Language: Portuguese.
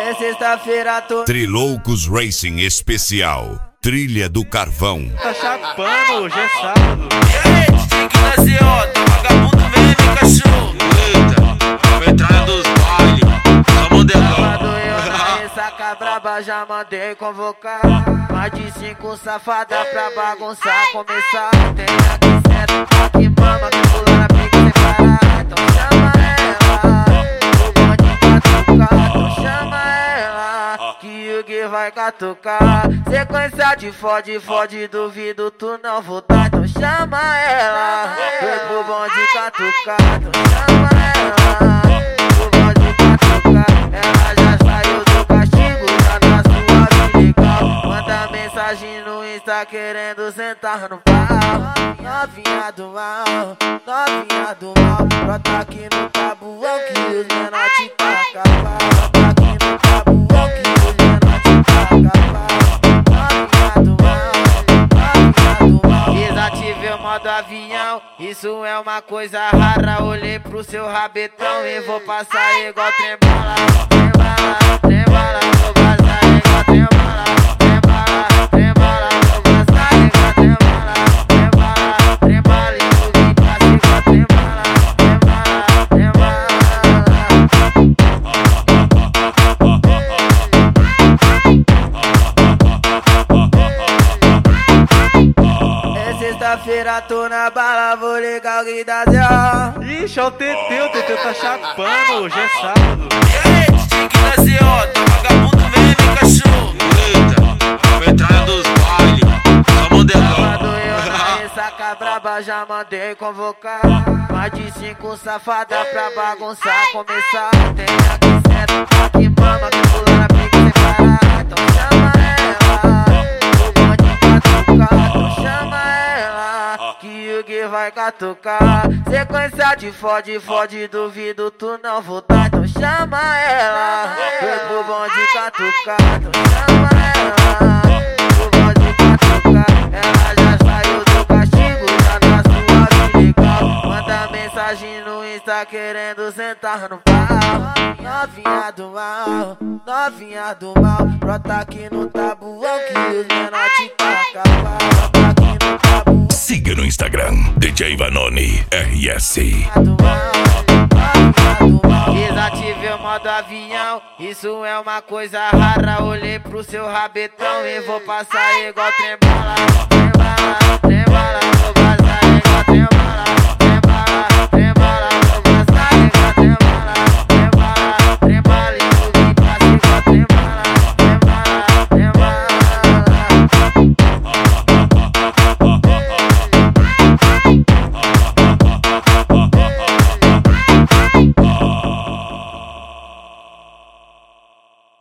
É sexta-feira, tô Triloucos Racing Especial, Trilha do Carvão. Tá chapando, hoje é sábado. E aí, DJ que nasceu, tá vagabundo mesmo, cachorro. Eita, a entrada dos bailes, só modelão. eu na ressaca braba, já mandei convocar mais de 5 safada pra bagunçar, começar. Tem aqui certo, aqui mama, que pula na pique sem parar. Então chama ela, o bonde catucar. Então chama ela, que o Gui vai catucar. Sequência de fode, duvido tu não voltar. Então chama ela, foi pro bonde catucar. Então chama ela, o bonde catucar. Ela já saiu do castigo, já tá suave legal. Manda mensagem no Insta querendo sentar no pau. Novinha do mal, novinha do mal. Brota aqui no tabuão que os menor te taca pau. Brota aqui no tabuão que os menor te taca pau. Novinha do mal, novinha do mal. Desativei o modo avião, isso é uma coisa rara. Olhei pro seu rabetão e vou passar igual trembala. Trembala, trembala, vou passar igual trembala. Trembala, trembala, vou passar igual trembala. Trembala, trembala, e o Gui passa igual trembala. Trembala, trembala. É sexta-feira, tô na bala, vou ligar o Gui da Zé. Ixi, é o Teteu tá chapando, hoje é sábado. E aí, DJ que nasceu, tá vagabundo mesmo, cachorro. Eita, a entrada dos bailes, só modelão. eu na ressaca braba, já mandei convocar mais de 5 safada pra bagunçar, começar. Tem aqui certo, aqui mama, que pula na pique sem parar. Então chama ela, o bonde catucar. Então chama ela, que o Gui vai catucar. Sequência de fode, duvido tu não voltar. Então chama ela, foi pro bonde catucar. Então chama ela, o bonde catucar. Ela já saiu do castigo, já tá suave legal. Manda mensagem no Insta querendo sentar no pau. Novinha do mal, novinha do mal. Brota aqui no tabuão que os menor te taca pau. Brota aqui no tabuão. Siga no Instagram, DJ Vanoni RS. Desativei o modo avião, isso é uma coisa rara. Olhei pro seu rabetão e vou passar igual trembala. Trembala, trembala.